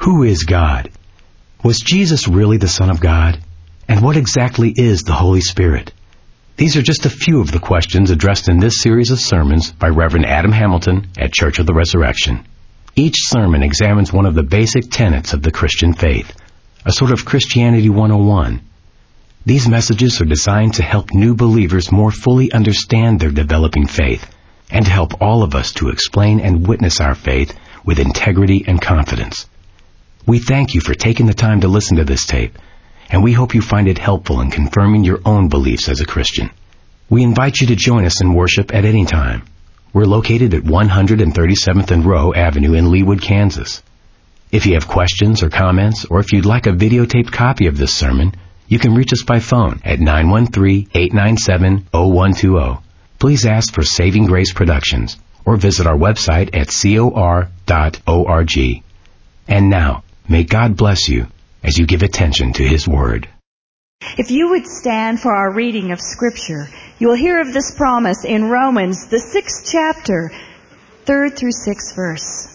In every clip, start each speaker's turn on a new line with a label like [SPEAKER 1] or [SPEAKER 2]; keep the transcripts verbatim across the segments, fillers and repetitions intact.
[SPEAKER 1] Who is God? Was Jesus really the Son of God? And what exactly is the Holy Spirit? These are just a few of the questions addressed in this series of sermons by Reverend Adam Hamilton at Church of the Resurrection. Each sermon examines one of the basic tenets of the Christian faith, a sort of Christianity one oh one. These messages are designed to help new believers more fully understand their developing faith and to help all of us to explain and witness our faith with integrity and confidence. We thank you for taking the time to listen to this tape, and we hope you find it helpful in confirming your own beliefs as a Christian. We invite you to join us in worship at any time. We're located at one thirty-seventh and Roe Avenue in Leawood, Kansas. If you have questions or comments, or if you'd like a videotaped copy of this sermon, you can reach us by phone at nine one three, eight nine seven, zero one two zero. Please ask for Saving Grace Productions, or visit our website at cor dot org. And now, may God bless you as you give attention to His Word.
[SPEAKER 2] If you would stand for our reading of Scripture, you will hear of this promise in Romans, the sixth chapter, third through sixth verse.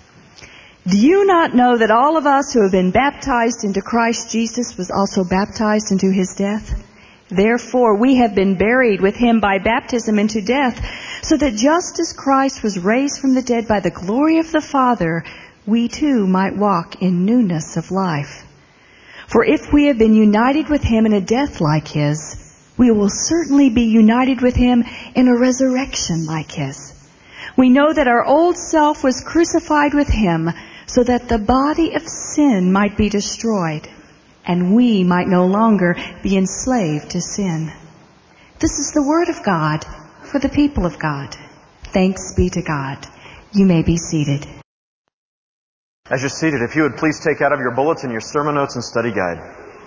[SPEAKER 2] Do you not know that all of us who have been baptized into Christ Jesus was also baptized into His death? Therefore, we have been buried with Him by baptism into death, so that just as Christ was raised from the dead by the glory of the Father, we too might walk in newness of life. For if we have been united with Him in a death like His, we will certainly be united with Him in a resurrection like His. We know that our old self was crucified with Him so that the body of sin might be destroyed, and we might no longer be enslaved to sin. This is the word of God for the people of God. Thanks be to God. You may be seated.
[SPEAKER 3] As you're seated, if you would please take out of your bulletin your sermon notes and study guide.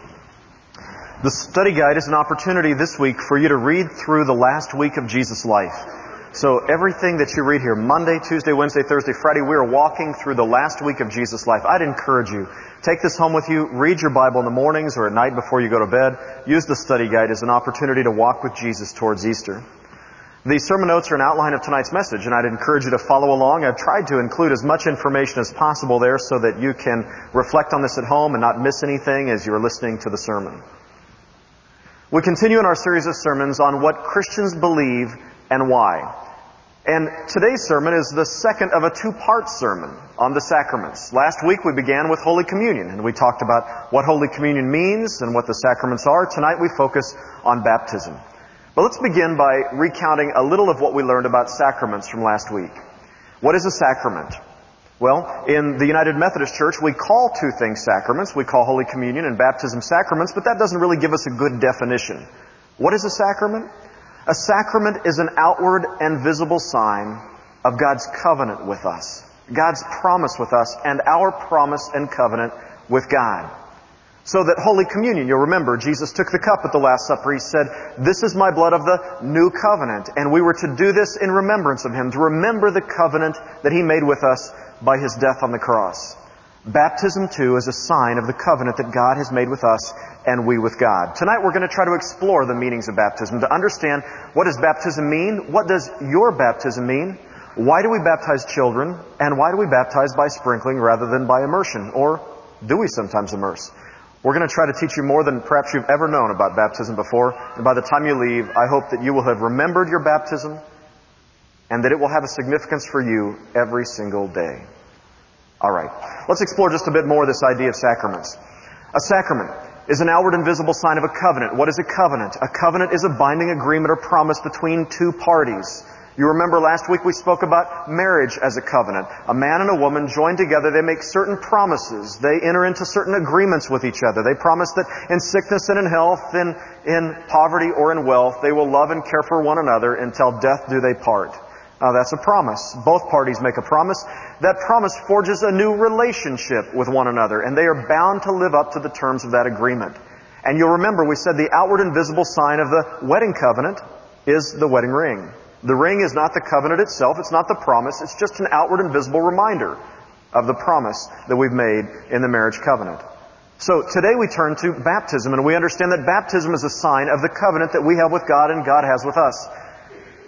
[SPEAKER 3] The study guide is an opportunity this week for you to read through the last week of Jesus' life. So everything that you read here, Monday, Tuesday, Wednesday, Thursday, Friday, we are walking through the last week of Jesus' life. I'd encourage you, take this home with you, read your Bible in the mornings or at night before you go to bed. Use the study guide as an opportunity to walk with Jesus towards Easter. The sermon notes are an outline of tonight's message, and I'd encourage you to follow along. I've tried to include as much information as possible there so that you can reflect on this at home and not miss anything as you're listening to the sermon. We continue in our series of sermons on what Christians believe and why. And today's sermon is the second of a two-part sermon on the sacraments. Last week we began with Holy Communion, and we talked about what Holy Communion means and what the sacraments are. Tonight we focus on baptism. But let's begin by recounting a little of what we learned about sacraments from last week. What is a sacrament? Well, in the United Methodist Church, we call two things sacraments. We call Holy Communion and baptism sacraments, but that doesn't really give us a good definition. What is a sacrament? A sacrament is an outward and visible sign of God's covenant with us, God's promise with us, and our promise and covenant with God. So that Holy Communion, you'll remember, Jesus took the cup at the Last Supper. He said, "This is my blood of the new covenant." And we were to do this in remembrance of Him, to remember the covenant that He made with us by His death on the cross. Baptism, too, is a sign of the covenant that God has made with us and we with God. Tonight we're going to try to explore the meanings of baptism, to understand what does baptism mean, what does your baptism mean, why do we baptize children, and why do we baptize by sprinkling rather than by immersion, or do we sometimes immerse? We're going to try to teach you more than perhaps you've ever known about baptism before, and by the time you leave, I hope that you will have remembered your baptism and that it will have a significance for you every single day. All right, let's explore just a bit more this idea of sacraments. A sacrament is an outward and visible sign of a covenant. What is a covenant? A covenant is a binding agreement or promise between two parties. You remember last week we spoke about marriage as a covenant. A man and a woman joined together, they make certain promises. They enter into certain agreements with each other. They promise that in sickness and in health, in, in poverty or in wealth, they will love and care for one another until death do they part. Now that's a promise. Both parties make a promise. That promise forges a new relationship with one another, and they are bound to live up to the terms of that agreement. And you'll remember we said the outward and visible sign of the wedding covenant is the wedding ring. The ring is not the covenant itself. It's not the promise. It's just an outward and visible reminder of the promise that we've made in the marriage covenant. So today we turn to baptism, and we understand that baptism is a sign of the covenant that we have with God and God has with us.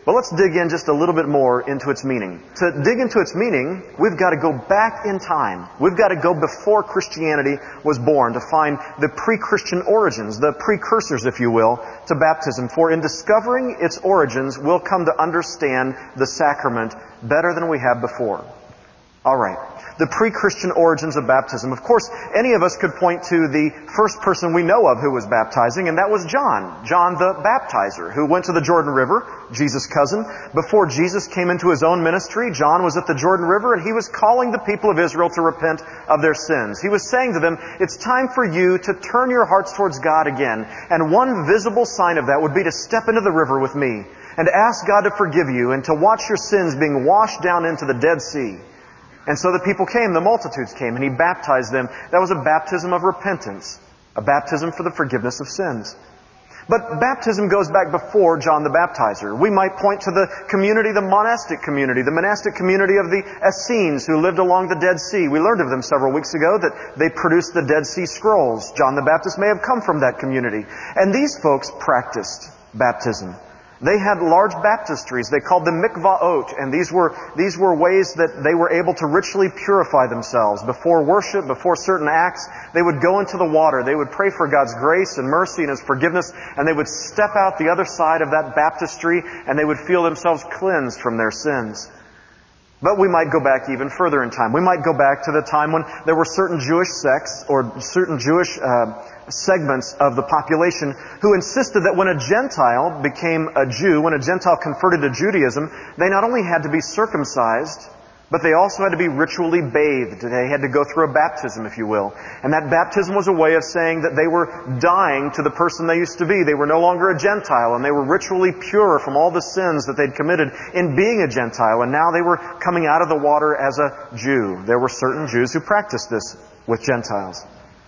[SPEAKER 3] But let's dig in just a little bit more into its meaning. To dig into its meaning, we've got to go back in time. We've got to go before Christianity was born to find the pre-Christian origins, the precursors, if you will, to baptism. For in discovering its origins, we'll come to understand the sacrament better than we have before. All right. The pre-Christian origins of baptism. Of course, any of us could point to the first person we know of who was baptizing, and that was John. John the Baptizer, who went to the Jordan River, Jesus' cousin. Before Jesus came into his own ministry, John was at the Jordan River, and he was calling the people of Israel to repent of their sins. He was saying to them, it's time for you to turn your hearts towards God again. And one visible sign of that would be to step into the river with me and to ask God to forgive you and to watch your sins being washed down into the Dead Sea. And so the people came, the multitudes came, and he baptized them. That was a baptism of repentance, a baptism for the forgiveness of sins. But baptism goes back before John the Baptizer. We might point to the community, the monastic community, the monastic community of the Essenes who lived along the Dead Sea. We learned of them several weeks ago that they produced the Dead Sea Scrolls. John the Baptist may have come from that community. And these folks practiced baptism. They had large baptistries. They called them mikvaot, and these were these were ways that they were able to ritually purify themselves. Before worship, before certain acts, they would go into the water. They would pray for God's grace and mercy and His forgiveness, and they would step out the other side of that baptistry, and they would feel themselves cleansed from their sins. But we might go back even further in time. We might go back to the time when there were certain Jewish sects or certain Jewish uh, segments of the population who insisted that when a Gentile became a Jew, when a Gentile converted to Judaism, they not only had to be circumcised, but they also had to be ritually bathed. They had to go through a baptism, if you will. And that baptism was a way of saying that they were dying to the person they used to be. They were no longer a Gentile, and they were ritually pure from all the sins that they'd committed in being a Gentile. And now they were coming out of the water as a Jew. There were certain Jews who practiced this with Gentiles.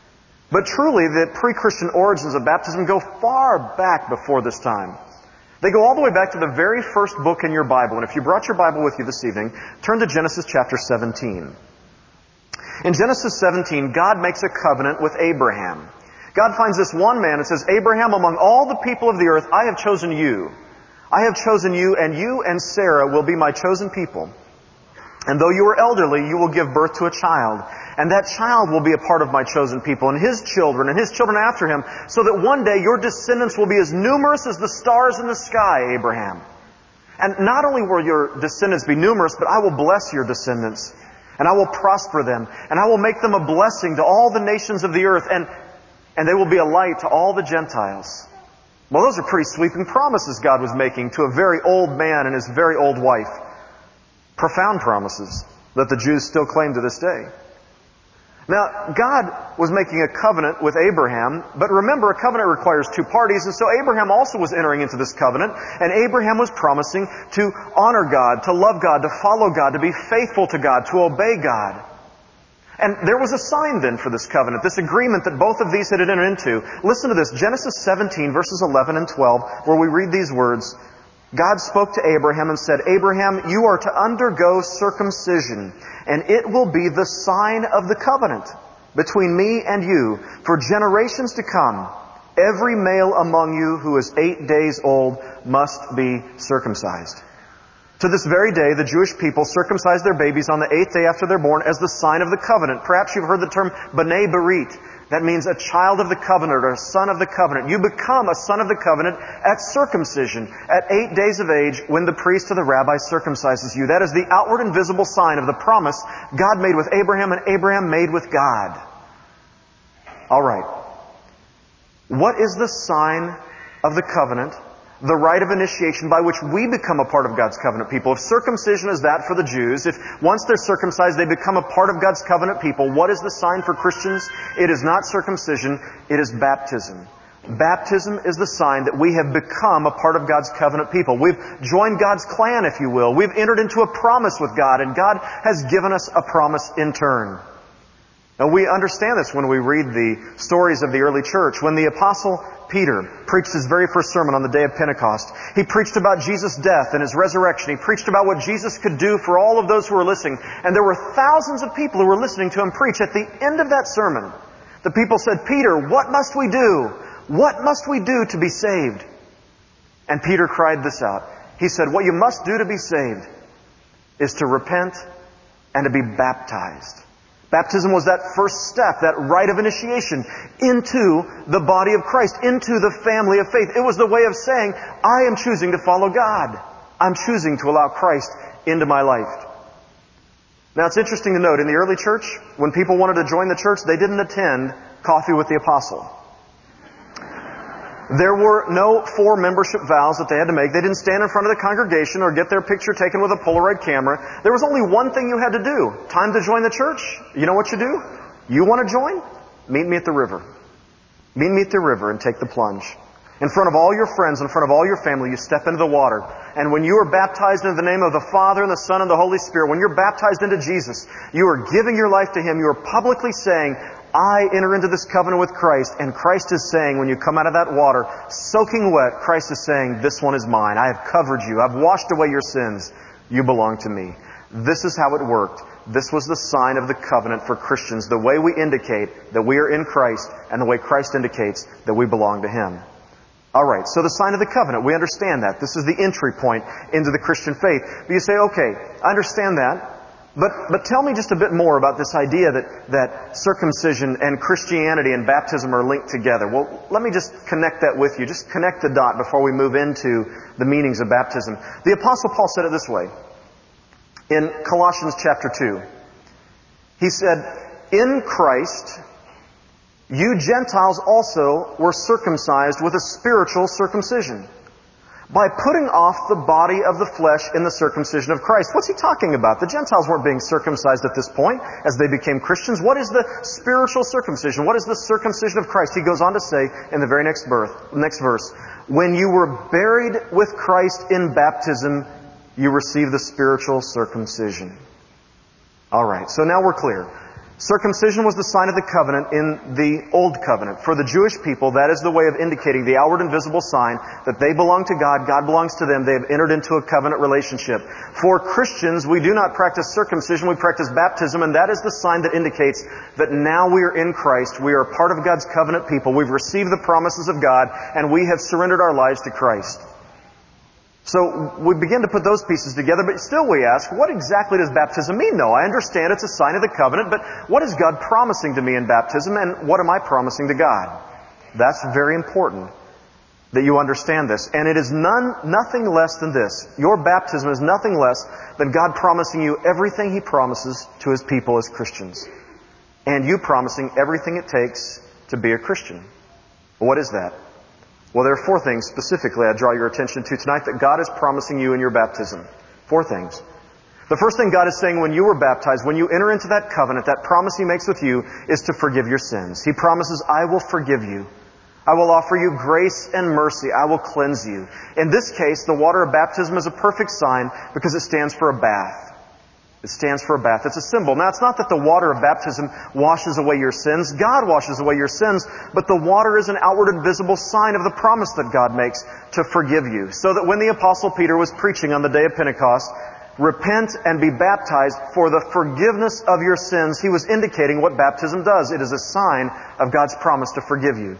[SPEAKER 3] But truly, the pre-Christian origins of baptism go far back before this time. They go all the way back to the very first book in your Bible. And if you brought your Bible with you this evening, turn to Genesis chapter seventeen. In Genesis seventeen, God makes a covenant with Abraham. God finds this one man and says, Abraham, among all the people of the earth, I have chosen you. I have chosen you, and you and Sarah will be my chosen people. And though you are elderly, you will give birth to a child. And that child will be a part of my chosen people, and his children, and his children after him, so that one day your descendants will be as numerous as the stars in the sky, Abraham. And not only will your descendants be numerous, but I will bless your descendants, and I will prosper them, and I will make them a blessing to all the nations of the earth, and, and they will be a light to all the Gentiles. Well, those are pretty sweeping promises God was making to a very old man and his very old wife. Profound promises that the Jews still claim to this day. Now, God was making a covenant with Abraham, but remember, a covenant requires two parties, and so Abraham also was entering into this covenant, and Abraham was promising to honor God, to love God, to follow God, to be faithful to God, to obey God. And there was a sign then for this covenant, this agreement that both of these had entered into. Listen to this, Genesis seventeen, verses eleven and twelve, where we read these words. God spoke to Abraham and said, Abraham, you are to undergo circumcision, and it will be the sign of the covenant between me and you for generations to come. Every male among you who is eight days old must be circumcised. To this very day, the Jewish people circumcise their babies on the eighth day after they're born as the sign of the covenant. Perhaps you've heard the term B'nai Berit. That means a child of the covenant or a son of the covenant. You become a son of the covenant at circumcision, at eight days of age, when the priest or the rabbi circumcises you. That is the outward and visible sign of the promise God made with Abraham and Abraham made with God. All right. What is the sign of the covenant? The rite of initiation by which we become a part of God's covenant people. If circumcision is that for the Jews, if once they're circumcised they become a part of God's covenant people, what is the sign for Christians? It is not circumcision, it is baptism. Baptism is the sign that we have become a part of God's covenant people. We've joined God's clan, if you will. We've entered into a promise with God, and God has given us a promise in turn. Now we understand this when we read the stories of the early church. When the Apostle Peter preached his very first sermon on the day of Pentecost, he preached about Jesus' death and His resurrection. He preached about what Jesus could do for all of those who were listening. And there were thousands of people who were listening to him preach. At the end of that sermon, the people said, Peter, what must we do? What must we do to be saved? And Peter cried this out, He said, what you must do to be saved is to repent and to be baptized. Baptism was that first step, that rite of initiation into the body of Christ, into the family of faith. It was the way of saying, I am choosing to follow God. I'm choosing to allow Christ into my life. Now it's interesting to note, in the early church, when people wanted to join the church, they didn't attend Coffee with the Apostle. There were no four membership vows that they had to make. They didn't stand in front of the congregation or get their picture taken with a Polaroid camera. There was only one thing you had to do. Time to join the church? You know what you do? You want to join? Meet me at the river. Meet me at the river and take the plunge. In front of all your friends, in front of all your family, you step into the water. And when you are baptized into the name of the Father and the Son and the Holy Spirit, when you're baptized into Jesus, you are giving your life to Him. You are publicly saying, I enter into this covenant with Christ. And Christ is saying, when you come out of that water, soaking wet, Christ is saying, this one is mine. I have covered you. I've washed away your sins. You belong to me. This is how it worked. This was the sign of the covenant for Christians, the way we indicate that we are in Christ and the way Christ indicates that we belong to Him. Alright, so the sign of the covenant, we understand that. This is the entry point into the Christian faith. But you say, okay, I understand that. But but tell me just a bit more about this idea that, that circumcision and Christianity and baptism are linked together. Well, let me just connect that with you. Just connect the dot before we move into the meanings of baptism. The Apostle Paul said it this way. In Colossians chapter two. He said, in Christ, you Gentiles also were circumcised with a spiritual circumcision, by putting off the body of the flesh in the circumcision of Christ. What's he talking about? The Gentiles weren't being circumcised at this point as they became Christians. What is the spiritual circumcision? What is the circumcision of Christ? He goes on to say in the very next birth, next verse, when you were buried with Christ in baptism, you received the spiritual circumcision. Alright, so now we're clear. Circumcision was the sign of the covenant in the Old Covenant. For the Jewish people, that is the way of indicating the outward and visible sign that they belong to God, God belongs to them, they have entered into a covenant relationship. For Christians, we do not practice circumcision, we practice baptism, and that is the sign that indicates that now we are in Christ, we are part of God's covenant people, we've received the promises of God, and we have surrendered our lives to Christ. So we begin to put those pieces together, but still we ask, what exactly does baptism mean? No, I understand it's a sign of the covenant, but what is God promising to me in baptism, and what am I promising to God? That's very important that you understand this. And it is none, nothing less than this. Your baptism is nothing less than God promising you everything He promises to His people as Christians. And you promising everything it takes to be a Christian. What is that? Well, there are four things specifically I draw your attention to tonight that God is promising you in your baptism. Four things. The first thing God is saying when you were baptized, when you enter into that covenant, that promise He makes with you, is to forgive your sins. He promises, I will forgive you. I will offer you grace and mercy. I will cleanse you. In this case, the water of baptism is a perfect sign because it stands for a bath. It stands for a bath. It's a symbol. Now, it's not that the water of baptism washes away your sins. God washes away your sins. But the water is an outward and visible sign of the promise that God makes to forgive you. So that when the Apostle Peter was preaching on the day of Pentecost, repent and be baptized for the forgiveness of your sins, he was indicating what baptism does. It is a sign of God's promise to forgive you.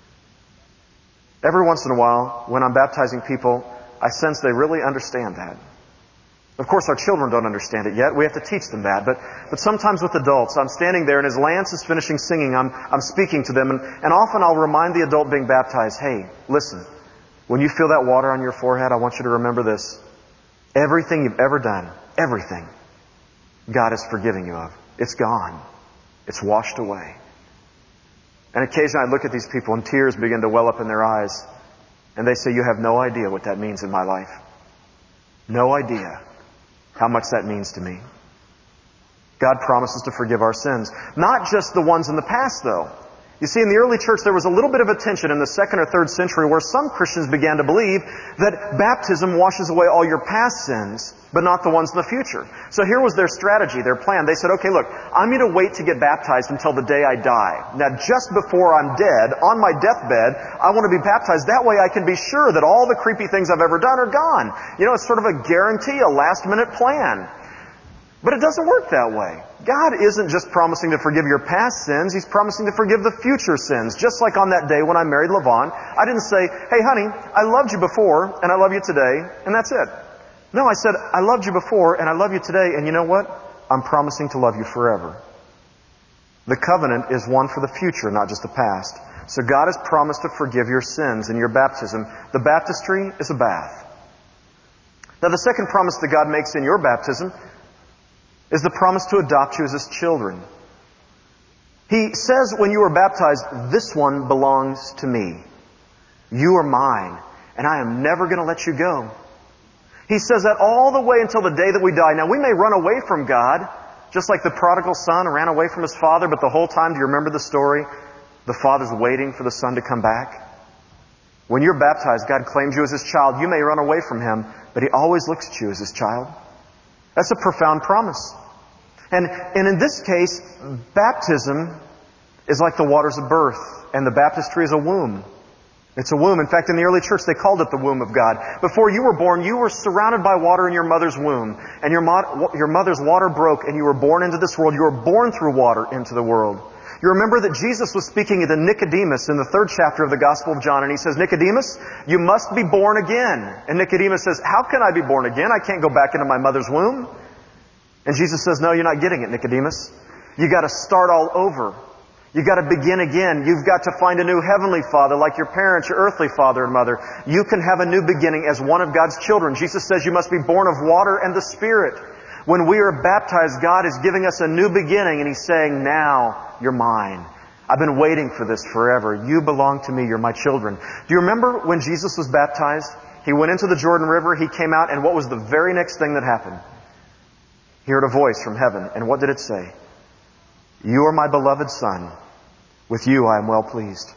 [SPEAKER 3] Every once in a while, when I'm baptizing people, I sense they really understand that. Of course, our children don't understand it yet. We have to teach them that. But but sometimes with adults, I'm standing there, and as Lance is finishing singing, I'm I'm speaking to them, and, and often I'll remind the adult being baptized, hey, listen, when you feel that water on your forehead, I want you to remember this. Everything you've ever done, everything, God is forgiving you of. It's gone. It's washed away. And occasionally I look at these people, and tears begin to well up in their eyes, and they say, you have no idea what that means in my life. No idea how much that means to me. God promises to forgive our sins. Not just the ones in the past, though. You see, in the early church, there was a little bit of a tension in the second or third century where some Christians began to believe that baptism washes away all your past sins, but not the ones in the future. So here was their strategy, their plan. They said, okay, look, I'm going to wait to get baptized until the day I die. Now, just before I'm dead, on my deathbed, I want to be baptized. That way I can be sure that all the creepy things I've ever done are gone. You know, it's sort of a guarantee, a last-minute plan. But it doesn't work that way. God isn't just promising to forgive your past sins, He's promising to forgive the future sins. Just like on that day when I married LaVon, I didn't say, hey honey, I loved you before and I love you today, and that's it. No, I said, I loved you before and I love you today, and you know what? I'm promising to love you forever. The covenant is one for the future, not just the past. So God has promised to forgive your sins in your baptism. The baptistry is a bath. Now the second promise that God makes in your baptism is the promise to adopt you as His children. He says when you are baptized, this one belongs to me. You are mine, and I am never going to let you go. He says that all the way until the day that we die. Now we may run away from God, just like the prodigal son ran away from his father, but the whole time, do you remember the story? The father's waiting for the son to come back. When you're baptized, God claims you as His child. You may run away from Him, but He always looks at you as His child. That's a profound promise. And, and in this case, baptism is like the waters of birth, and the baptistry is a womb. It's a womb. In fact, in the early church, they called it the womb of God. Before you were born, you were surrounded by water in your mother's womb, and your, mo- your mother's water broke, and you were born into this world. You were born through water into the world. You remember that Jesus was speaking to Nicodemus in the third chapter of the Gospel of John, and He says, Nicodemus, you must be born again. And Nicodemus says, how can I be born again? I can't go back into my mother's womb. And Jesus says, no, you're not getting it, Nicodemus. You got to start all over. You got to begin again. You've got to find a new heavenly father like your parents, your earthly father and mother. You can have a new beginning as one of God's children. Jesus says you must be born of water and the Spirit. When we are baptized, God is giving us a new beginning, and He's saying, now you're mine. I've been waiting for this forever. You belong to me. You're my children. Do you remember when Jesus was baptized? He went into the Jordan River. He came out, and what was the very next thing that happened? He heard a voice from heaven. And what did it say? You are my beloved Son. With you I am well pleased.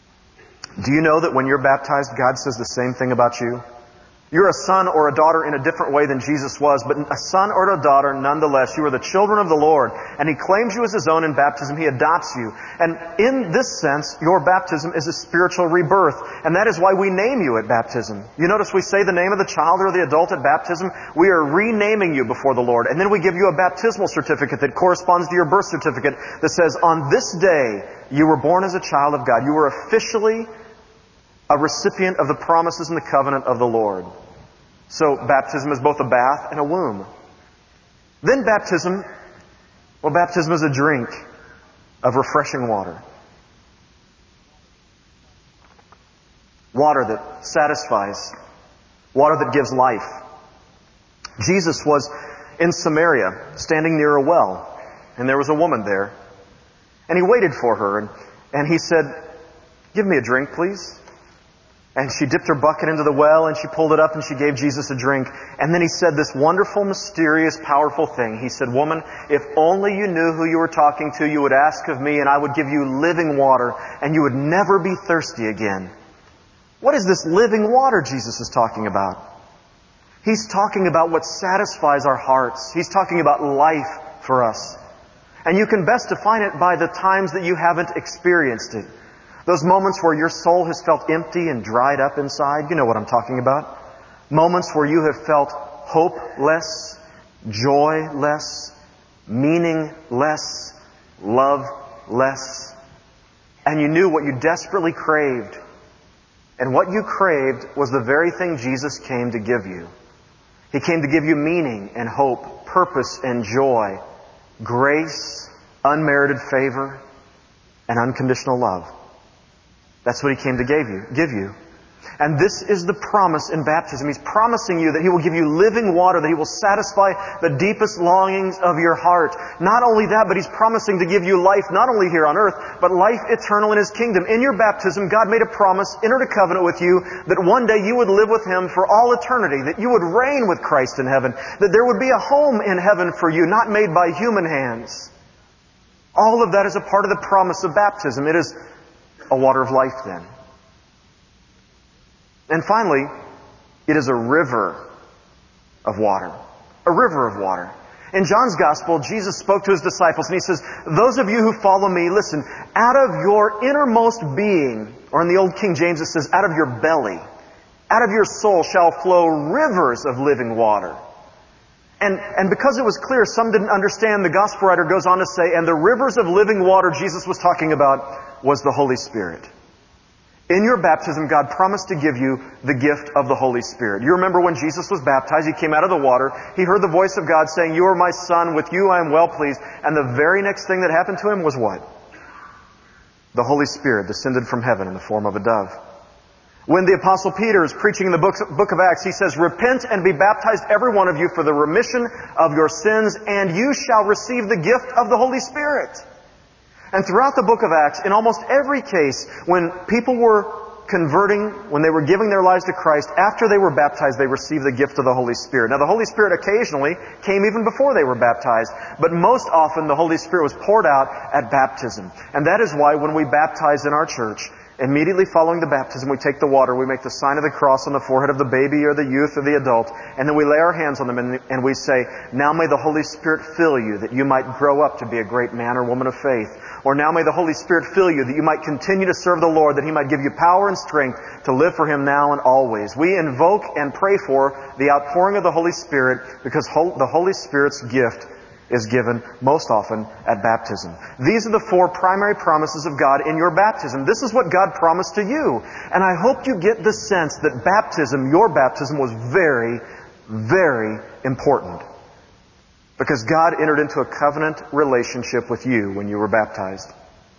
[SPEAKER 3] Do you know that when you're baptized, God says the same thing about you? You're a son or a daughter in a different way than Jesus was, but a son or a daughter nonetheless. You are the children of the Lord, and He claims you as His own in baptism. He adopts you. And in this sense, your baptism is a spiritual rebirth, and that is why we name you at baptism. You notice we say the name of the child or the adult at baptism. We are renaming you before the Lord, and then we give you a baptismal certificate that corresponds to your birth certificate that says, on this day, you were born as a child of God. You were officially a recipient of the promises and the covenant of the Lord. So baptism is both a bath and a womb. Then baptism, well, baptism is a drink of refreshing water. Water that satisfies. Water that gives life. Jesus was in Samaria, standing near a well, and there was a woman there. And He waited for her, and, and He said, give me a drink, please. And she dipped her bucket into the well, and she pulled it up, and she gave Jesus a drink. And then He said this wonderful, mysterious, powerful thing. He said, woman, if only you knew who you were talking to, you would ask of me, and I would give you living water, and you would never be thirsty again. What is this living water Jesus is talking about? He's talking about what satisfies our hearts. He's talking about life for us. And you can best define it by the times that you haven't experienced it. Those moments where your soul has felt empty and dried up inside. You know what I'm talking about. Moments where you have felt hopeless, joyless, meaningless, loveless. And you knew what you desperately craved. And what you craved was the very thing Jesus came to give you. He came to give you meaning and hope, purpose and joy, grace, unmerited favor, and unconditional love. That's what He came to give you. Give you. And this is the promise in baptism. He's promising you that He will give you living water, that He will satisfy the deepest longings of your heart. Not only that, but He's promising to give you life, not only here on earth, but life eternal in His kingdom. In your baptism, God made a promise, entered a covenant with you, that one day you would live with Him for all eternity, that you would reign with Christ in heaven, that there would be a home in heaven for you, not made by human hands. All of that is a part of the promise of baptism. It is a water of life then. And finally, it is a river of water. A river of water. In John's Gospel, Jesus spoke to His disciples and He says, those of you who follow me, listen, out of your innermost being, or in the Old King James it says, out of your belly, out of your soul shall flow rivers of living water. And, and because it was clear, some didn't understand, the gospel writer goes on to say, and the rivers of living water Jesus was talking about was the Holy Spirit. In your baptism, God promised to give you the gift of the Holy Spirit. You remember when Jesus was baptized, He came out of the water, He heard the voice of God saying, "You are my Son, with you I am well pleased." And the very next thing that happened to Him was what? The Holy Spirit descended from heaven in the form of a dove. When the Apostle Peter is preaching in the book of Acts, he says, "Repent and be baptized, every one of you, for the remission of your sins, and you shall receive the gift of the Holy Spirit." And throughout the book of Acts, in almost every case, when people were converting, when they were giving their lives to Christ, after they were baptized, they received the gift of the Holy Spirit. Now, the Holy Spirit occasionally came even before they were baptized, but most often the Holy Spirit was poured out at baptism. And that is why when we baptize in our church, immediately following the baptism, we take the water, we make the sign of the cross on the forehead of the baby or the youth or the adult, and then we lay our hands on them and, and we say, "Now may the Holy Spirit fill you, that you might grow up to be a great man or woman of faith." Or, "Now may the Holy Spirit fill you, that you might continue to serve the Lord, that He might give you power and strength to live for Him now and always." We invoke and pray for the outpouring of the Holy Spirit because the Holy Spirit's gift is given most often at baptism. These are the four primary promises of God in your baptism. This is what God promised to you. And I hope you get the sense that baptism, your baptism, was very, very important. Because God entered into a covenant relationship with you when you were baptized.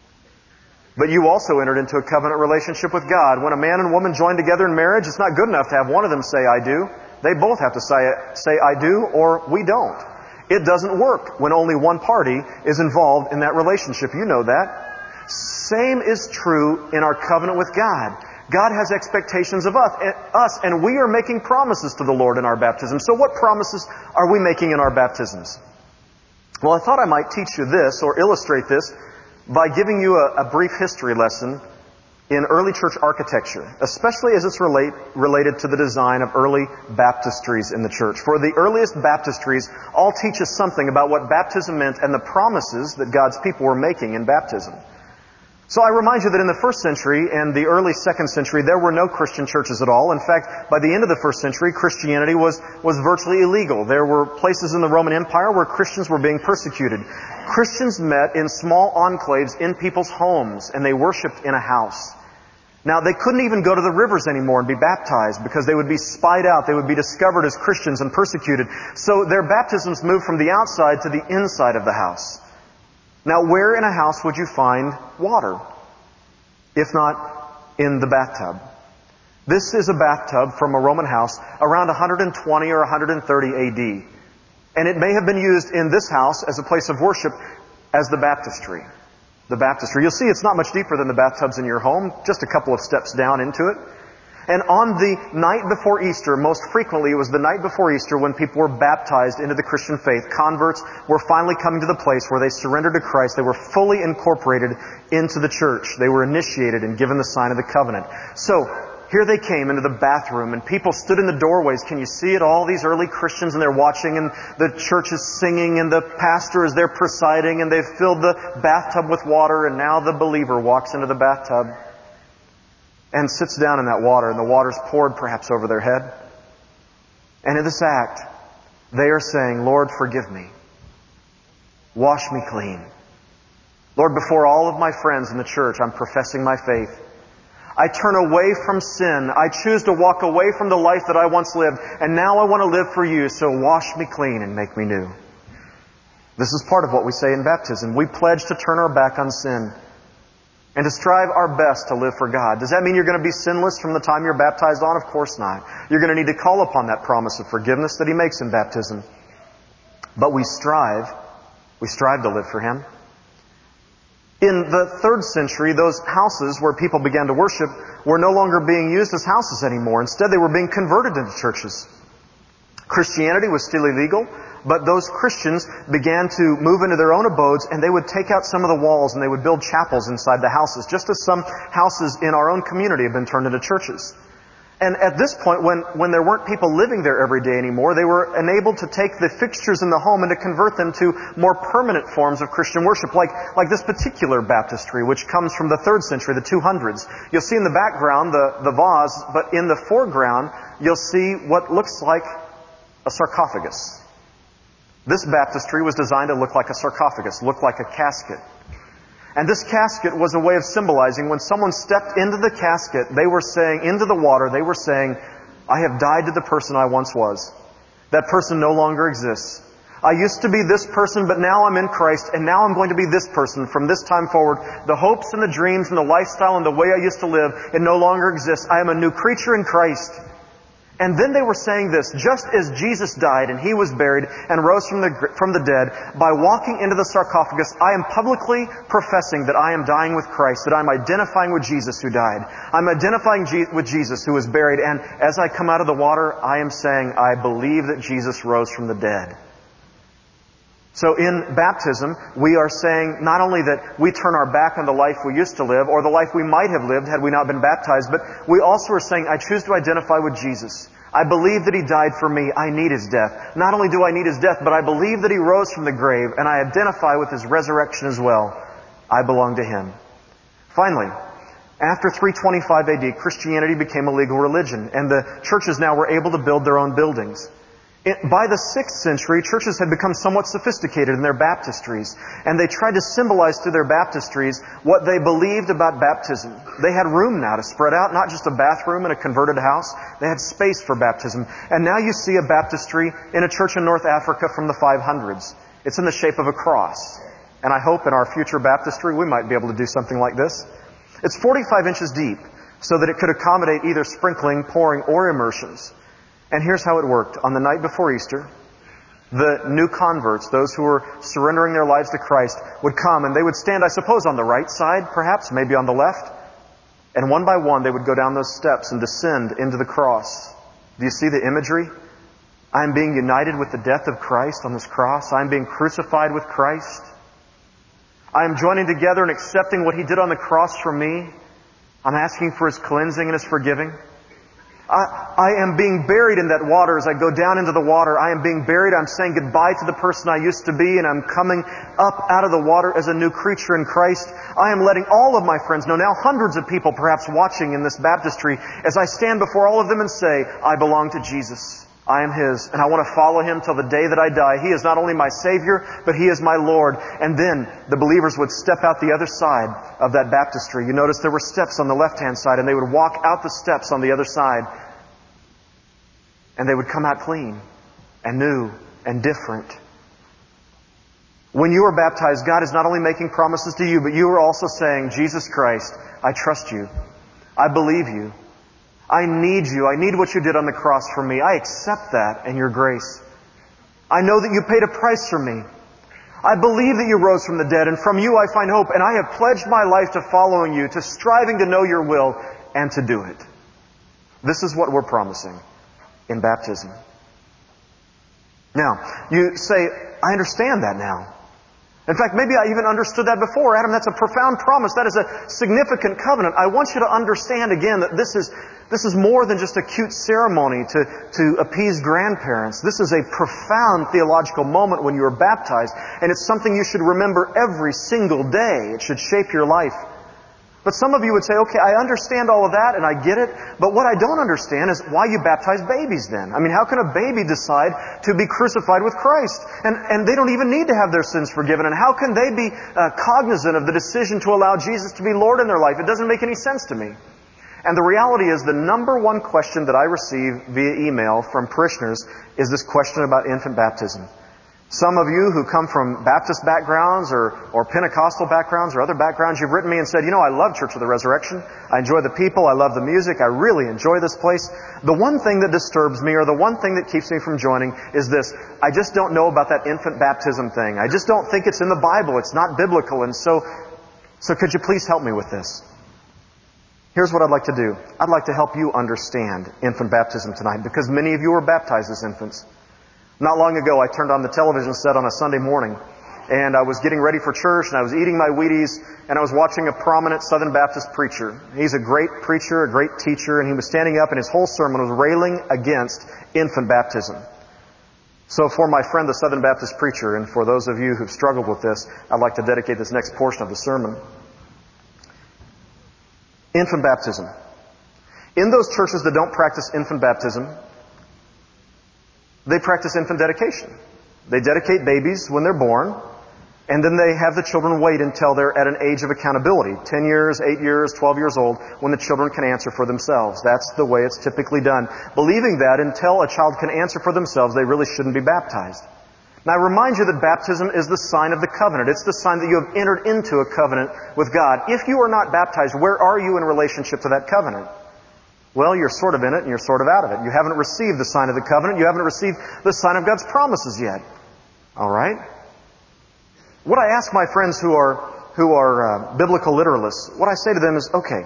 [SPEAKER 3] But you also entered into a covenant relationship with God. When a man and woman join together in marriage, it's not good enough to have one of them say, "I do." They both have to say, say "I do," or "we don't." It doesn't work when only one party is involved in that relationship. You know that. Same is true in our covenant with God. God has expectations of us, and we are making promises to the Lord in our baptism. So what promises are we making in our baptisms? Well, I thought I might teach you this, or illustrate this, by giving you a, a brief history lesson in early church architecture, especially as it's relate, related to the design of early baptistries in the church. For the earliest baptistries all teach us something about what baptism meant and the promises that God's people were making in baptism. So I remind you that in the first century and the early second century, there were no Christian churches at all. In fact, by the end of the first century, Christianity was, was virtually illegal. There were places in the Roman Empire where Christians were being persecuted. Christians met in small enclaves in people's homes, and they worshipped in a house. Now, they couldn't even go to the rivers anymore and be baptized because they would be spied out. They would be discovered as Christians and persecuted. So their baptisms moved from the outside to the inside of the house. Now, where in a house would you find water? If not in the bathtub. This is a bathtub from a Roman house around one hundred twenty or one hundred thirty A D. And it may have been used in this house as a place of worship as the baptistry. The baptistry. You'll see it's not much deeper than the bathtubs in your home, just a couple of steps down into it. And on the night before Easter, most frequently it was the night before Easter when people were baptized into the Christian faith. Converts were finally coming to the place where they surrendered to Christ. They were fully incorporated into the church. They were initiated and given the sign of the covenant. So, here they came into the bathroom, and people stood in the doorways. Can you see it? All these early Christians, and they're watching, and the church is singing, and the pastor is there presiding, and they've filled the bathtub with water, and now the believer walks into the bathtub and sits down in that water, and the water's poured perhaps over their head. And in this act, they are saying, "Lord, forgive me. Wash me clean. Lord, before all of my friends in the church, I'm professing my faith. I turn away from sin. I choose to walk away from the life that I once lived, and now I want to live for you, so wash me clean and make me new." This is part of what we say in baptism. We pledge to turn our back on sin and to strive our best to live for God. Does that mean you're going to be sinless from the time you're baptized on? Of course not. You're going to need to call upon that promise of forgiveness that He makes in baptism. But we strive, we strive to live for Him. In the third century, those houses where people began to worship were no longer being used as houses anymore. Instead, they were being converted into churches. Christianity was still illegal, but those Christians began to move into their own abodes, and they would take out some of the walls and they would build chapels inside the houses, just as some houses in our own community have been turned into churches. And at this point, when, when there weren't people living there every day anymore, they were enabled to take the fixtures in the home and to convert them to more permanent forms of Christian worship, like, like this particular baptistry, which comes from the third century, the two hundreds. You'll see in the background the, the vase, but in the foreground, you'll see what looks like a sarcophagus. This baptistry was designed to look like a sarcophagus, look like a casket. And this casket was a way of symbolizing when someone stepped into the casket, they were saying, into the water, they were saying, I have died to the person I once was. That person no longer exists. I used to be this person, but now I'm in Christ, and now I'm going to be this person from this time forward. The hopes and the dreams and the lifestyle and the way I used to live, it no longer exists. I am a new creature in Christ. And then they were saying this, just as Jesus died and He was buried and rose from the, from the dead, by walking into the sarcophagus, I am publicly professing that I am dying with Christ, that I'm identifying with Jesus who died. I'm identifying Je- with Jesus who was buried, and as I come out of the water, I am saying, I believe that Jesus rose from the dead. So in baptism, we are saying not only that we turn our back on the life we used to live, or the life we might have lived had we not been baptized, but we also are saying, I choose to identify with Jesus. I believe that He died for me. I need His death. Not only do I need His death, but I believe that He rose from the grave, and I identify with His resurrection as well. I belong to Him. Finally, after three twenty-five A D, Christianity became a legal religion, and the churches now were able to build their own buildings. It, by the sixth century, churches had become somewhat sophisticated in their baptistries, and they tried to symbolize through their baptistries what they believed about baptism. They had room now to spread out, not just a bathroom in a converted house. They had space for baptism. And now you see a baptistry in a church in North Africa from the five hundreds. It's in the shape of a cross. And I hope in our future baptistry we might be able to do something like this. It's forty-five inches deep, so that it could accommodate either sprinkling, pouring, or immersions. And here's how it worked. On the night before Easter, the new converts, those who were surrendering their lives to Christ, would come and they would stand, I suppose, on the right side, perhaps, maybe on the left. And one by one, they would go down those steps and descend into the cross. Do you see the imagery? I am being united with the death of Christ on this cross. I am being crucified with Christ. I am joining together and accepting what He did on the cross for me. I'm asking for His cleansing and His forgiving. I, I am being buried in that water as I go down into the water. I am being buried. I'm saying goodbye to the person I used to be, and I'm coming up out of the water as a new creature in Christ. I am letting all of my friends know, now hundreds of people perhaps watching in this baptistry, as I stand before all of them and say, I belong to Jesus. I am His, and I want to follow Him till the day that I die. He is not only my Savior, but He is my Lord. And then the believers would step out the other side of that baptistry. You notice there were steps on the left-hand side, and they would walk out the steps on the other side. And they would come out clean and new and different. When you are baptized, God is not only making promises to you, but you are also saying, Jesus Christ, I trust You. I believe You. I need You. I need what You did on the cross for me. I accept that and Your grace. I know that You paid a price for me. I believe that You rose from the dead, and from You I find hope, and I have pledged my life to following You, to striving to know Your will, and to do it. This is what we're promising in baptism. Now, you say, I understand that now. In fact, maybe I even understood that before. Adam, that's a profound promise. That is a significant covenant. I want you to understand again that this is this is more than just a cute ceremony to, to appease grandparents. This is a profound theological moment when you are baptized, and it's something you should remember every single day. It should shape your life. But some of you would say, okay, I understand all of that and I get it, but what I don't understand is why you baptize babies then. I mean, how can a baby decide to be crucified with Christ? And, and they don't even need to have their sins forgiven. And how can they be uh, cognizant of the decision to allow Jesus to be Lord in their life? It doesn't make any sense to me. And the reality is the number one question that I receive via email from parishioners is this question about infant baptism. Some of you who come from Baptist backgrounds or, or Pentecostal backgrounds or other backgrounds, you've written me and said, you know, I love Church of the Resurrection. I enjoy the people. I love the music. I really enjoy this place. The one thing that disturbs me, or the one thing that keeps me from joining, is this. I just don't know about that infant baptism thing. I just don't think it's in the Bible. It's not biblical. And so, so could you please help me with this? Here's what I'd like to do. I'd like to help you understand infant baptism tonight, because many of you were baptized as infants. Not long ago, I turned on the television set on a Sunday morning, and I was getting ready for church, and I was eating my Wheaties, and I was watching a prominent Southern Baptist preacher. He's a great preacher, a great teacher, and he was standing up, and his whole sermon was railing against infant baptism. So for my friend, the Southern Baptist preacher, and for those of you who've struggled with this, I'd like to dedicate this next portion of the sermon. Infant baptism. In those churches that don't practice infant baptism, they practice infant dedication. They dedicate babies when they're born, and then they have the children wait until they're at an age of accountability, ten years, eight years, twelve years old, when the children can answer for themselves. That's the way it's typically done. Believing that until a child can answer for themselves, they really shouldn't be baptized. Now I remind you that baptism is the sign of the covenant. It's the sign that you have entered into a covenant with God. If you are not baptized, where are you in relationship to that covenant? Well, you're sort of in it and you're sort of out of it. You haven't received the sign of the covenant. You haven't received the sign of God's promises yet. All right? What I ask my friends who are who are uh, biblical literalists, what I say to them is, okay,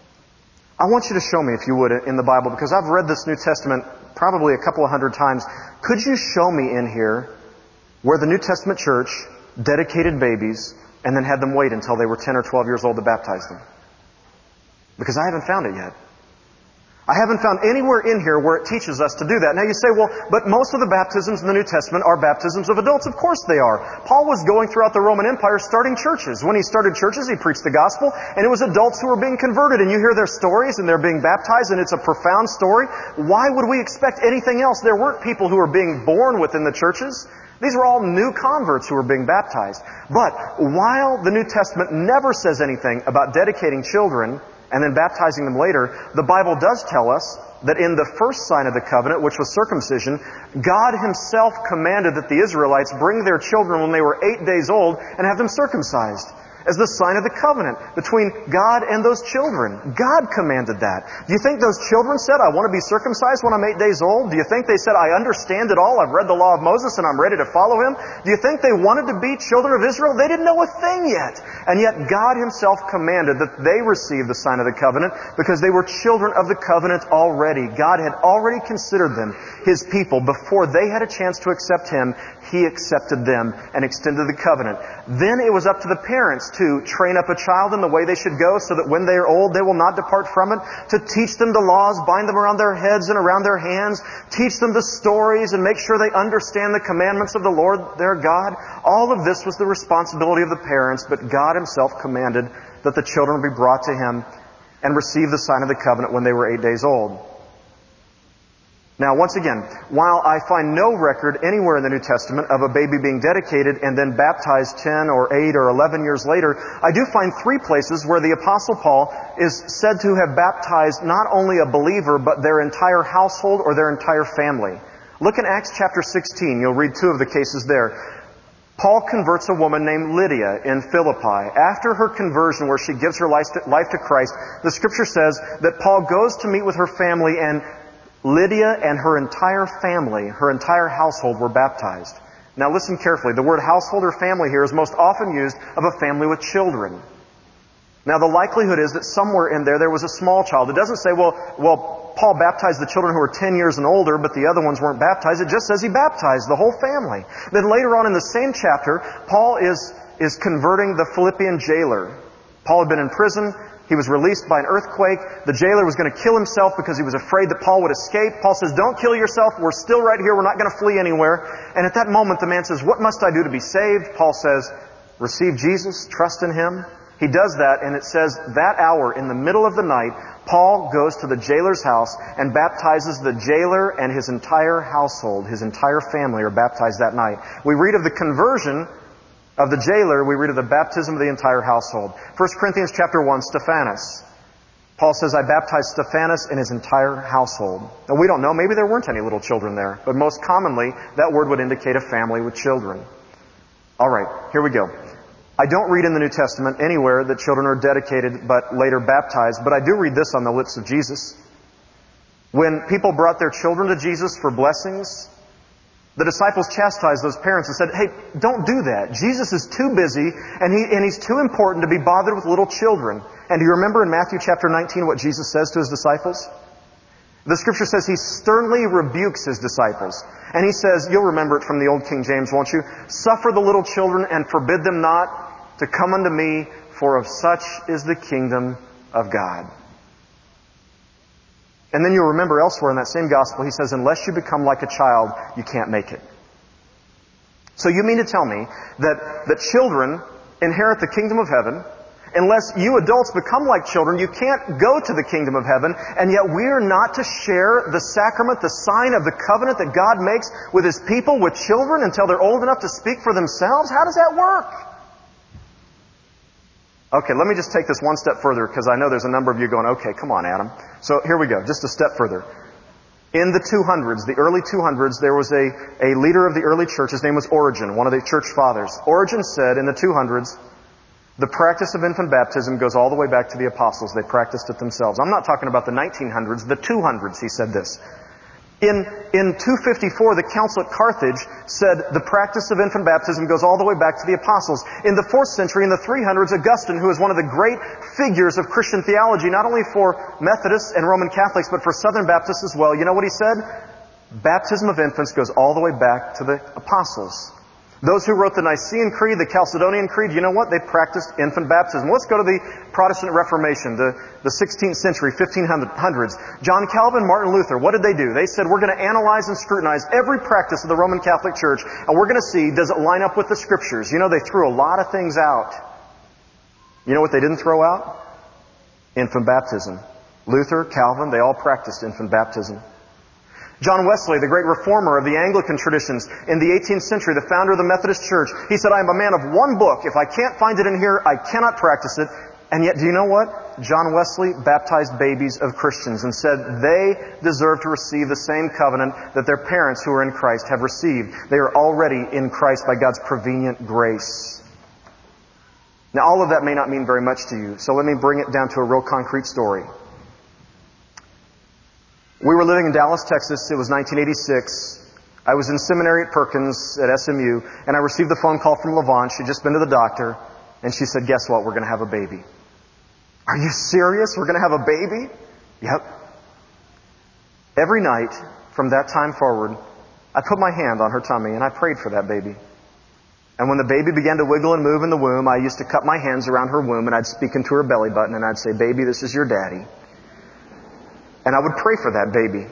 [SPEAKER 3] I want you to show me, if you would, in the Bible, because I've read this New Testament probably a couple of hundred times. Could you show me in here where the New Testament church dedicated babies and then had them wait until they were ten or twelve years old to baptize them? Because I haven't found it yet. I haven't found anywhere in here where it teaches us to do that. Now you say, well, but most of the baptisms in the New Testament are baptisms of adults. Of course they are. Paul was going throughout the Roman Empire starting churches. When he started churches, he preached the gospel, and it was adults who were being converted. And you hear their stories, and they're being baptized, and it's a profound story. Why would we expect anything else? There weren't people who were being born within the churches. These were all new converts who were being baptized. But while the New Testament never says anything about dedicating children and then baptizing them later, the Bible does tell us that in the first sign of the covenant, which was circumcision, God Himself commanded that the Israelites bring their children when they were eight days old and have them circumcised as the sign of the covenant between God and those children. God commanded that. Do you think those children said, I want to be circumcised when I'm eight days old? Do you think they said, I understand it all, I've read the law of Moses and I'm ready to follow him? Do you think they wanted to be children of Israel? They didn't know a thing yet. And yet God Himself commanded that they receive the sign of the covenant because they were children of the covenant already. God had already considered them His people. Before they had a chance to accept Him, He accepted them and extended the covenant. Then it was up to the parents to train up a child in the way they should go so that when they are old they will not depart from it, to teach them the laws, bind them around their heads and around their hands, teach them the stories and make sure they understand the commandments of the Lord their God. All of this was the responsibility of the parents, but God Himself commanded that the children be brought to Him and receive the sign of the covenant when they were eight days old. Now, once again, while I find no record anywhere in the New Testament of a baby being dedicated and then baptized ten or eight or eleven years later, I do find three places where the Apostle Paul is said to have baptized not only a believer, but their entire household or their entire family. Look in Acts chapter sixteen. You'll read two of the cases there. Paul converts a woman named Lydia in Philippi. After her conversion, where she gives her life to Christ, the Scripture says that Paul goes to meet with her family, and Lydia and her entire family, her entire household, were baptized. Now listen carefully. The word household or family here is most often used of a family with children. Now the likelihood is that somewhere in there there was a small child. It doesn't say, well, well, Paul baptized the children who were ten years and older, but the other ones weren't baptized. It just says he baptized the whole family. Then later on in the same chapter, Paul is, is converting the Philippian jailer. Paul had been in prison. He was released by an earthquake. The jailer was going to kill himself because he was afraid that Paul would escape. Paul says, don't kill yourself. We're still right here. We're not going to flee anywhere. And at that moment, the man says, what must I do to be saved? Paul says, receive Jesus, trust in Him. He does that, and it says that hour, in the middle of the night, Paul goes to the jailer's house and baptizes the jailer and his entire household. His entire family are baptized that night. We read of the conversion of the jailer, we read of the baptism of the entire household. First Corinthians chapter one, Stephanas. Paul says, I baptized Stephanas and his entire household. Now we don't know, maybe there weren't any little children there, but most commonly that word would indicate a family with children. Alright, here we go. I don't read in the New Testament anywhere that children are dedicated but later baptized, but I do read this on the lips of Jesus. When people brought their children to Jesus for blessings, the disciples chastised those parents and said, hey, don't do that. Jesus is too busy and he and he's too important to be bothered with little children. And do you remember in Matthew chapter nineteen what Jesus says to His disciples? The Scripture says He sternly rebukes His disciples. And He says, you'll remember it from the old King James, won't you? Suffer the little children and forbid them not to come unto me, for of such is the kingdom of God. And then you'll remember elsewhere in that same gospel, He says, unless you become like a child, you can't make it. So you mean to tell me that, that children inherit the kingdom of heaven, Unless you adults become like children, you can't go to the kingdom of heaven, and yet we are not to share the sacrament, the sign of the covenant that God makes with His people, with children, until they're old enough to speak for themselves? How does that work? Okay, let me just take this one step further, because I know there's a number of you going, okay, come on, Adam. So here we go, just a step further. In the two hundreds, the early two hundreds, there was a, a leader of the early church. His name was Origen, one of the church fathers. Origen said in the two hundreds, the practice of infant baptism goes all the way back to the apostles. They practiced it themselves. I'm not talking about the nineteen hundreds, the two hundreds, he said this. In, in two fifty-four, the council at Carthage said the practice of infant baptism goes all the way back to the apostles. In the fourth century, in the three hundreds, Augustine, who is one of the great figures of Christian theology, not only for Methodists and Roman Catholics, but for Southern Baptists as well, you know what he said? Baptism of infants goes all the way back to the apostles. Those who wrote the Nicene Creed, the Chalcedonian Creed, you know what? They practiced infant baptism. Let's go to the Protestant Reformation, the, the sixteenth century, fifteen hundreds. John Calvin, Martin Luther, what did they do? They said, we're going to analyze and scrutinize every practice of the Roman Catholic Church, and we're going to see, does it line up with the Scriptures? You know, they threw a lot of things out. You know what they didn't throw out? Infant baptism. Luther, Calvin, they all practiced infant baptism. John Wesley, the great reformer of the Anglican traditions in the eighteenth century, the founder of the Methodist Church, he said, I am a man of one book. If I can't find it in here, I cannot practice it. And yet, do you know what? John Wesley baptized babies of Christians and said they deserve to receive the same covenant that their parents who are in Christ have received. They are already in Christ by God's prevenient grace. Now, all of that may not mean very much to you, so let me bring it down to a real concrete story. We were living in Dallas, Texas. It was nineteen eighty-six. I was in seminary at Perkins at S M U, and I received a phone call from LaVon. She'd just been to the doctor, and she said, guess what? We're going to have a baby. Are you serious? We're going to have a baby? Yep. Every night from that time forward, I put my hand on her tummy, and I prayed for that baby. And when the baby began to wiggle and move in the womb, I used to cup my hands around her womb, and I'd speak into her belly button, and I'd say, baby, this is your daddy. And I would pray for that baby.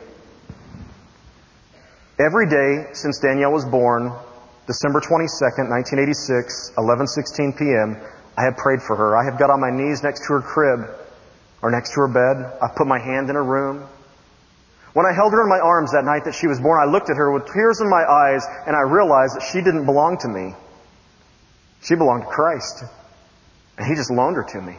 [SPEAKER 3] Every day since Danielle was born, December twenty-second, nineteen eighty-six, eleven sixteen p.m., I have prayed for her. I have got on my knees next to her crib or next to her bed. I put my hand in her room. When I held her in my arms that night that she was born, I looked at her with tears in my eyes, and I realized that she didn't belong to me. She belonged to Christ. And He just loaned her to me.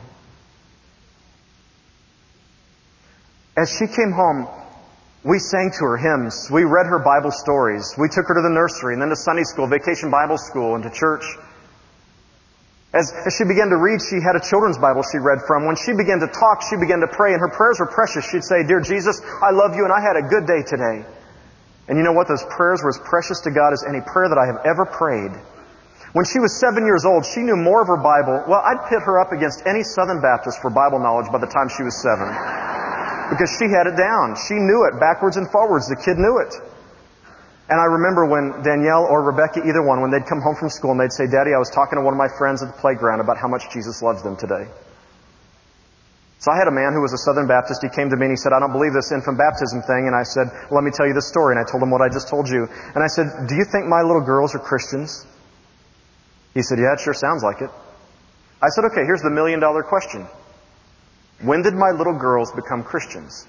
[SPEAKER 3] As she came home, we sang to her hymns. We read her Bible stories. We took her to the nursery and then to Sunday school, vacation Bible school, and to church. As, as she began to read, she had a children's Bible she read from. When she began to talk, she began to pray, and her prayers were precious. She'd say, Dear Jesus, I love you, and I had a good day today. And you know what? Those prayers were as precious to God as any prayer that I have ever prayed. When she was seven years old, she knew more of her Bible. Well, I'd pit her up against any Southern Baptist for Bible knowledge by the time she was seven. Because she had it down. She knew it backwards and forwards. The kid knew it. And I remember when Danielle or Rebecca, either one, when they'd come home from school and they'd say, Daddy, I was talking to one of my friends at the playground about how much Jesus loves them today. So I had a man who was a Southern Baptist. He came to me and he said, I don't believe this infant baptism thing. And I said, well, let me tell you the story. And I told him what I just told you. And I said, do you think my little girls are Christians? He said, yeah, it sure sounds like it. I said, okay, here's the million dollar question. When did my little girls become Christians?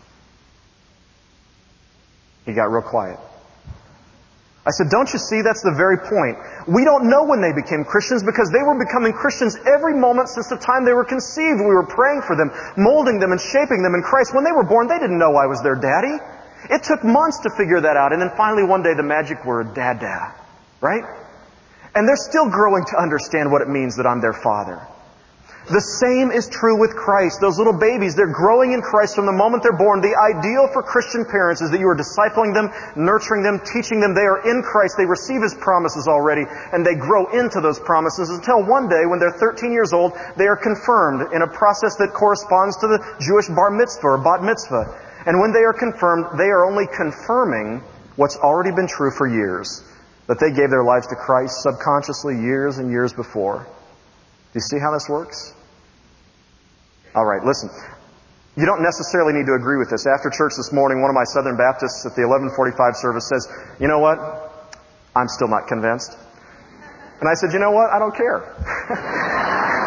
[SPEAKER 3] He got real quiet. I said, don't you see, that's the very point. We don't know when they became Christians because they were becoming Christians every moment since the time they were conceived. We were praying for them, molding them and shaping them in Christ. When they were born, they didn't know I was their daddy. It took months to figure that out. And then finally one day the magic word, Dada. Right? And they're still growing to understand what it means that I'm their father. The same is true with Christ. Those little babies, they're growing in Christ from the moment they're born. The ideal for Christian parents is that you are discipling them, nurturing them, teaching them. They are in Christ. They receive His promises already, and they grow into those promises until one day, when they're thirteen years old, they are confirmed in a process that corresponds to the Jewish bar mitzvah or bat mitzvah. And when they are confirmed, they are only confirming what's already been true for years, that they gave their lives to Christ subconsciously years and years before. Do you see how this works? All right, listen. You don't necessarily need to agree with this. After church this morning, one of my Southern Baptists at the eleven forty-five service says, you know what? I'm still not convinced. And I said, you know what? I don't care.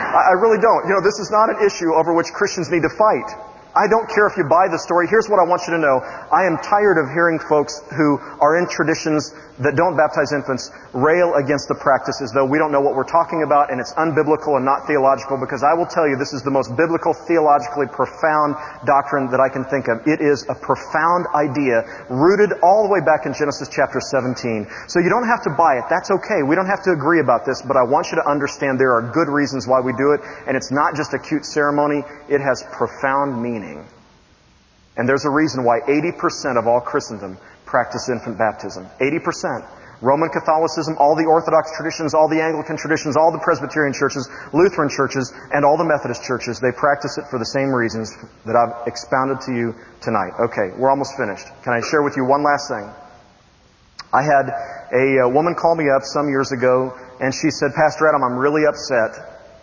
[SPEAKER 3] I, I really don't. You know, this is not an issue over which Christians need to fight. I don't care if you buy the story. Here's what I want you to know. I am tired of hearing folks who are in traditions that don't baptize infants rail against the practice as though we don't know what we're talking about and it's unbiblical and not theological, because I will tell you this is the most biblical, theologically profound doctrine that I can think of. It is a profound idea rooted all the way back in Genesis chapter seventeen. So you don't have to buy it. That's okay. We don't have to agree about this, but I want you to understand there are good reasons why we do it, and it's not just a cute ceremony. It has profound meaning. And there's a reason why eighty percent of all Christendom practice infant baptism. eighty percent. Roman Catholicism, all the Orthodox traditions, all the Anglican traditions, all the Presbyterian churches, Lutheran churches, and all the Methodist churches, they practice it for the same reasons that I've expounded to you tonight. Okay, we're almost finished. Can I share with you one last thing? I had a, a woman call me up some years ago, and she said, Pastor Adam, I'm really upset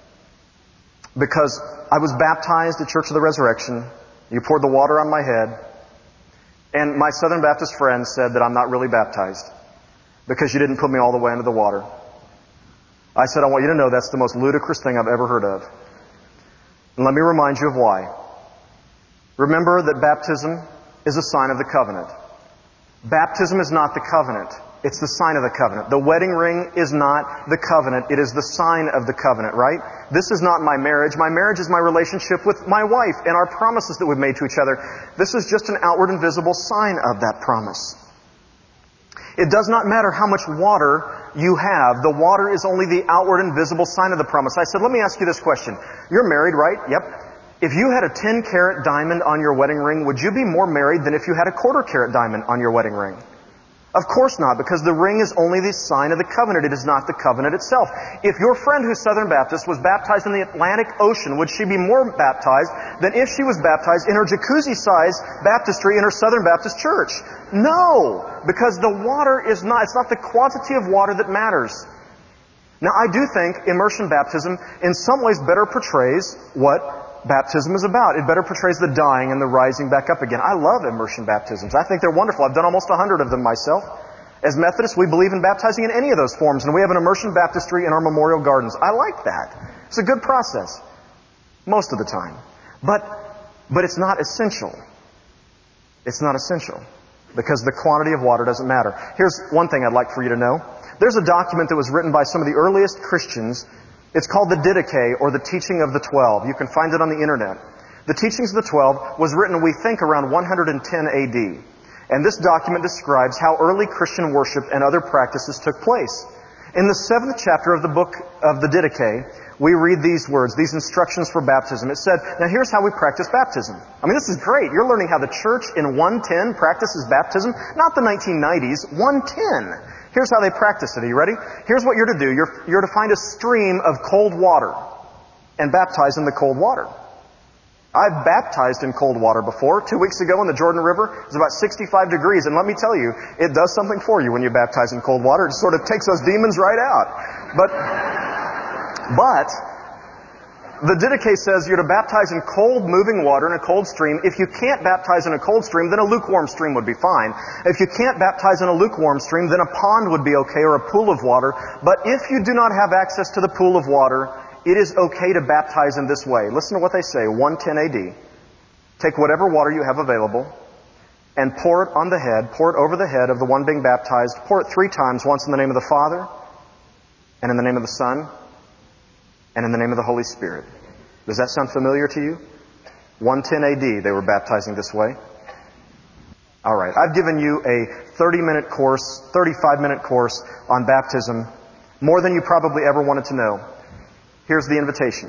[SPEAKER 3] because I was baptized at Church of the Resurrection. You poured the water on my head, and my Southern Baptist friend said that I'm not really baptized because you didn't put me all the way under the water. I said, I want you to know that's the most ludicrous thing I've ever heard of. And let me remind you of why. Remember that baptism is a sign of the covenant. Baptism is not the covenant. It's the sign of the covenant. The wedding ring is not the covenant. It is the sign of the covenant, right? This is not my marriage. My marriage is my relationship with my wife and our promises that we've made to each other. This is just an outward and visible sign of that promise. It does not matter how much water you have. The water is only the outward and visible sign of the promise. I said, let me ask you this question. You're married, right? Yep. If you had a ten carat diamond on your wedding ring, would you be more married than if you had a quarter carat diamond on your wedding ring? Of course not, because the ring is only the sign of the covenant. It is not the covenant itself. If your friend who's Southern Baptist was baptized in the Atlantic Ocean, would she be more baptized than if she was baptized in her jacuzzi-sized baptistry in her Southern Baptist church? No, because the water is not, it's not the quantity of water that matters. Now, I do think immersion baptism in some ways better portrays what baptism is about. It better portrays the dying and the rising back up again. I love immersion baptisms. I think they're wonderful. I've done almost a hundred of them myself. As Methodists, we believe in baptizing in any of those forms, and we have an immersion baptistry in our memorial gardens. I like that. It's a good process. Most of the time. But, but it's not essential. It's not essential. Because the quantity of water doesn't matter. Here's one thing I'd like for you to know. There's a document that was written by some of the earliest Christians. It's called the Didache, or the Teaching of the Twelve. You can find it on the internet. The Teachings of the Twelve was written, we think, around one hundred ten A D. And this document describes how early Christian worship and other practices took place. In the seventh chapter of the book of the Didache, we read these words, these instructions for baptism. It said, now here's how we practice baptism. I mean, this is great. You're learning how the church in one ten practices baptism. Not the nineteen nineties, one ten. Here's how they practice it. Are you ready? Here's what you're to do. You're, you're to find a stream of cold water and baptize in the cold water. I've baptized in cold water before. Two weeks ago in the Jordan River, it was about sixty-five degrees. And let me tell you, it does something for you when you baptize in cold water. It sort of takes those demons right out. But, but, the Didache says you're to baptize in cold moving water in a cold stream. If you can't baptize in a cold stream, then a lukewarm stream would be fine. If you can't baptize in a lukewarm stream, then a pond would be okay, or a pool of water. But if you do not have access to the pool of water, it is okay to baptize in this way. Listen to what they say, one ten A D. Take whatever water you have available and pour it on the head, pour it over the head of the one being baptized. Pour it three times, once in the name of the Father, and in the name of the Son, and in the name of the Holy Spirit. Does that sound familiar to you? one ten A D, they were baptizing this way. All right, I've given you a thirty minute course, thirty-five minute course on baptism, more than you probably ever wanted to know. Here's the invitation.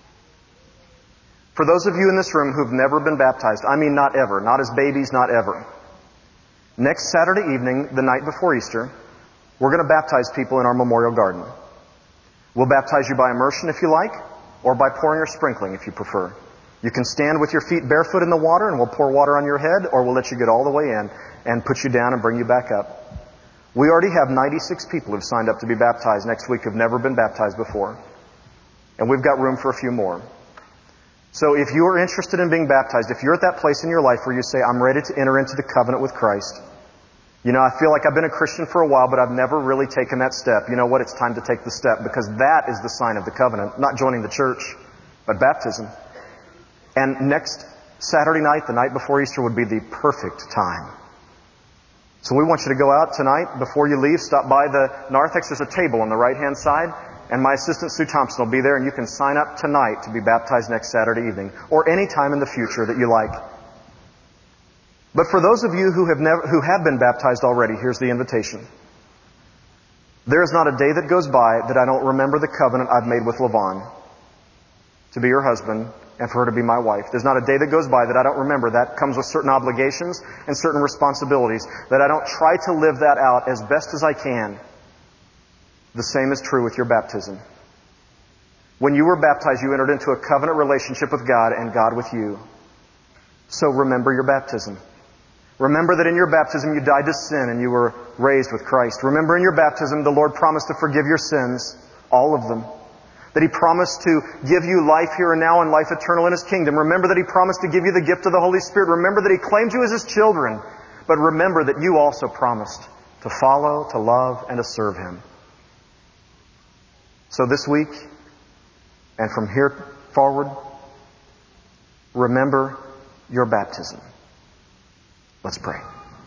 [SPEAKER 3] For those of you in this room who've never been baptized, I mean not ever, not as babies, not ever. Next Saturday evening, the night before Easter, we're going to baptize people in our memorial garden. We'll baptize you by immersion if you like, or by pouring or sprinkling if you prefer. You can stand with your feet barefoot in the water and we'll pour water on your head, or we'll let you get all the way in and put you down and bring you back up. We already have ninety-six people who've signed up to be baptized next week who've never been baptized before. And we've got room for a few more. So if you are interested in being baptized, if you're at that place in your life where you say, I'm ready to enter into the covenant with Christ, You know, I feel like I've been a Christian for a while, but I've never really taken that step. You know what? It's time to take the step, because that is the sign of the covenant. Not joining the church, but baptism. And next Saturday night, the night before Easter, would be the perfect time. So we want you to go out tonight. Before you leave, stop by the narthex. There's a table on the right-hand side, and my assistant, Sue Thompson, will be there, and you can sign up tonight to be baptized next Saturday evening, or any time in the future that you like. But for those of you who have never, who have been baptized already, here's the invitation. There is not a day that goes by that I don't remember the covenant I've made with LaVon to be her husband and for her to be my wife. There's not a day that goes by that I don't remember. That comes with certain obligations and certain responsibilities, that I don't try to live that out as best as I can. The same is true with your baptism. When you were baptized, you entered into a covenant relationship with God and God with you. So remember your baptism. Remember that in your baptism you died to sin and you were raised with Christ. Remember in your baptism the Lord promised to forgive your sins, all of them. That He promised to give you life here and now and life eternal in His kingdom. Remember that He promised to give you the gift of the Holy Spirit. Remember that He claimed you as His children. But remember that you also promised to follow, to love, and to serve Him. So this week, and from here forward, remember your baptism. Let's pray.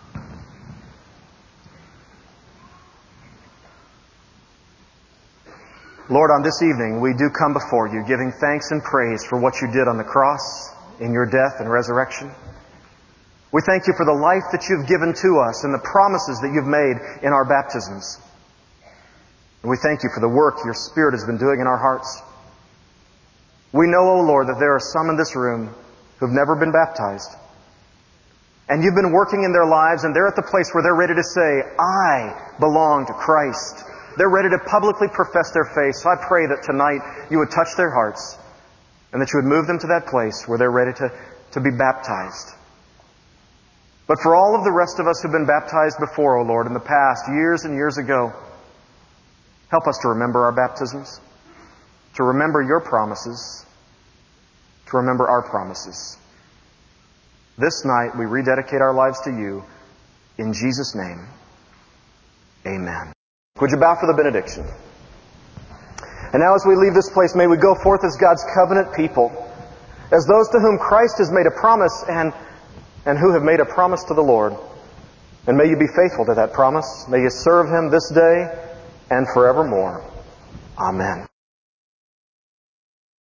[SPEAKER 3] Lord, on this evening, we do come before you, giving thanks and praise for what you did on the cross, in your death and resurrection. We thank you for the life that you've given to us and the promises that you've made in our baptisms. And we thank you for the work your Spirit has been doing in our hearts. We know, O Lord, that there are some in this room who've never been baptized. And you've been working in their lives, and they're at the place where they're ready to say, I belong to Christ. They're ready to publicly profess their faith. So I pray that tonight you would touch their hearts, and that you would move them to that place where they're ready to, to be baptized. But for all of the rest of us who've been baptized before, O Lord, in the past, years and years ago, help us to remember our baptisms, to remember your promises, to remember our promises. This night, we rededicate our lives to you. In Jesus' name, amen. Would you bow for the benediction? And now as we leave this place, may we go forth as God's covenant people, as those to whom Christ has made a promise and, and who have made a promise to the Lord. And may you be faithful to that promise. May you serve Him this day and forevermore. Amen.